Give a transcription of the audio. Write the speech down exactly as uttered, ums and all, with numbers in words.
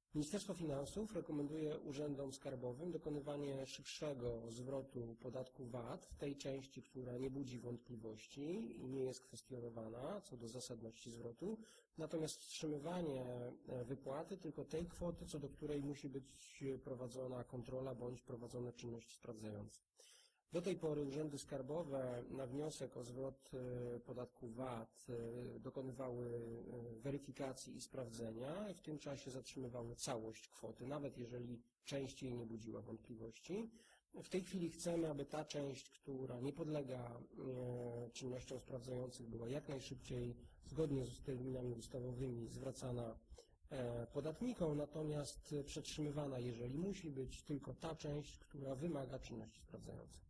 Ministerstwo Finansów rekomenduje urzędom skarbowym dokonywanie szybszego zwrotu podatku V A T w tej części, która nie budzi wątpliwości i nie jest kwestionowana co do zasadności zwrotu, natomiast wstrzymywanie wypłaty tylko tej kwoty, co do której musi być prowadzona kontrola bądź prowadzone czynności sprawdzające. Do tej pory urzędy skarbowe na wniosek o zwrot podatku V A T dokonywały weryfikacji i sprawdzenia i w tym czasie zatrzymywały całość kwoty, nawet jeżeli część jej nie budziła wątpliwości. W tej chwili chcemy, aby ta część, która nie podlega czynnościom sprawdzających, była jak najszybciej, zgodnie z terminami ustawowymi, zwracana podatnikom, natomiast przetrzymywana, jeżeli musi być, tylko ta część, która wymaga czynności sprawdzających.